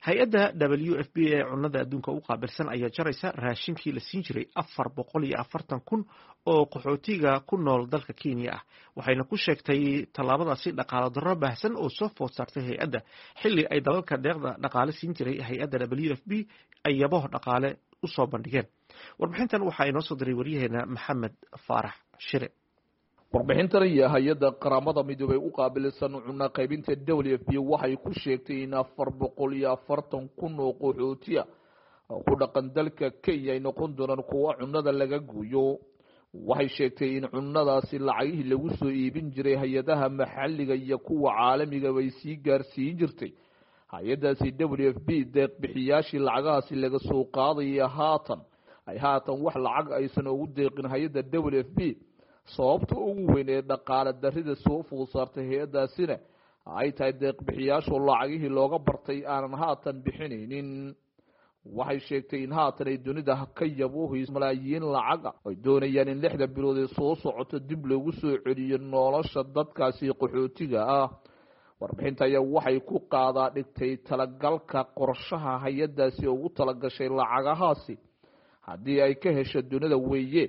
hay-adda WFP ee cunnada adduunka u qaabilsan ayaa jaraysa raashinkii la siin jiray 440 kun oo qaxootiga ku nool dalka Kenya ah waxayna ku sheegtay tallaabadaasi dhaqaale darro baahsan oo soo food saartay hay-adda xilli ay dalalka deeqda dhaqaale siin jiray hay-adda WFP ay yabo dhaqaale u soo bandhigeen. warbixintan waxaa inoo soo diray waryaheena Maxamed Faarax Shire. warbixintan iyo hay-adda qaramada midoobay u qaabilsan cunno qaybinta WFP waxay ku sheegtay in 440 kun oo qaxootiga ku dhaqan dalka Kenya ay noqon doonaan kuwa cunnada laga gooyo. waxay sheegtay in cunnadaasi lacagihii lagu soo iibin jiray hay-adaha maxalliga iyo kuwa caalamiga way sii gaarsiin jirtay hay-adaasi WFP deeq bixiyaashii lacagahaasi laga soo qaadaya haatan wax lacag aysan ugu deeqin hay-adda WFP sababta ugu weyn ee dhaqaale darrida soo food saartay hay-adaasina ay tahay deeq bixiyaashu lacagihii looga bartay aanan haatan bixinaynin. waxay sheegtay in haatan ay dunida ka yaboohayso malaayiin lacaga ay doonayaan in 6 bilood ee soo socota dib loogu soo celiyo nolosha dadkaasi qaxootiga ah. warbixinta ayaa waxay ku qaadaa dhigtay talagalka qorshaha hay-adaasi ugu talagashay lacagahaasi haddii ay ka hesho dunida weeye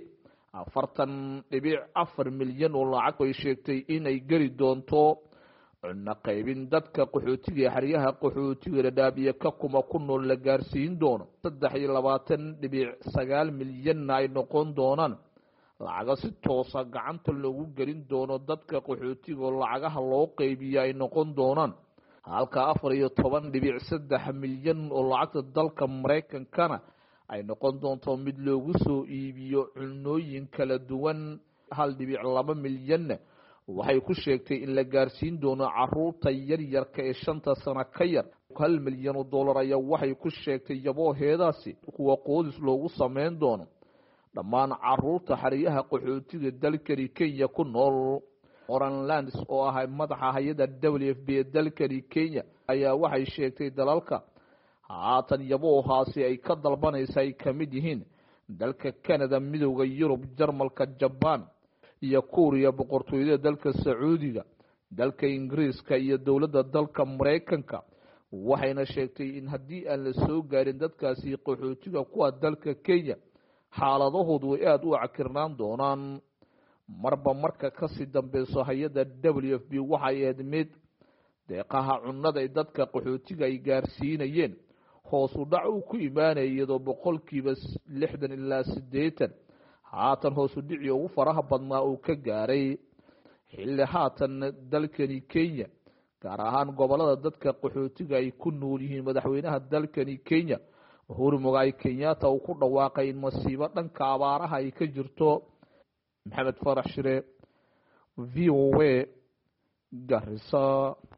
40.4 milyan oo lacag ay sheegtay inay geli doonto cunno qaybin dadka qaxootiga xeryaha qaxootiga dhadhaabiya ka kuma ku nool la gaarsiin doono 23.9 milyan ay noqon doonaan lacaga si toosa gacanta loogu gelin doono dadka qaxootiga lacagaha loo qaybiyo ay noqon doonaan halka 14.3 milyan oo lacagta dalka Mareykankana ay noqon doonto mid loogu soo iibiyo cunnooyin kala duwan. 1.2 milyan waxay ku sheegtay in la gaarsiin doono caruurta yaryarka ee 5 sano ka yar. 1 milyan oo dollar ayaa waxay ku sheegtay yabooheedaasi kuwa qoodis loogu sameyn doono dhammaan caruurta xeryaha qaxootiga dalkani Kenya ku nool. Oran Lands oo ah madaxa hay-adda WFP ee dalkani Kenya ayaa waxay sheegtay dalalka haatan yaboohaasi ay ka dalbanaysa ay ka mid yihiin dalka Canada, midowga Yurub, Jarmalka, Japan iyo Korea, boqortooyada dalka Sacuudiga, dalka Ingiriiska iyo dowladda dalka Mareykanka. waxayna sheegtay in haddii aan la soo gaarin dadkaasi qaxootiga kuwa dalka Kenya xaaladahoodu ay aad u cakirnaan doonaan. marba marka ka sii dambayso hay-adda WFP waxay ahayd mid deeqaha cunnada ay dadka qaxootiga ay gaarsiinayeen hoos u dhac uu ku imaanayay iyadoo 60% ilaa 80% haatan hoos u dhici ugu faraha badnaa uu ka gaaray xilli haatan dalkani Kenya gaar ahaan gobolada dadka qaxootiga ay ku nool yihiin madaxweynaha dalkani Kenya Uhuru Muigai Kenyatta uu ku dhawaaqay in masiibo dhanka abaaraha ay ka jirto. Maxamed Faarax Shire, VOA, Garissa.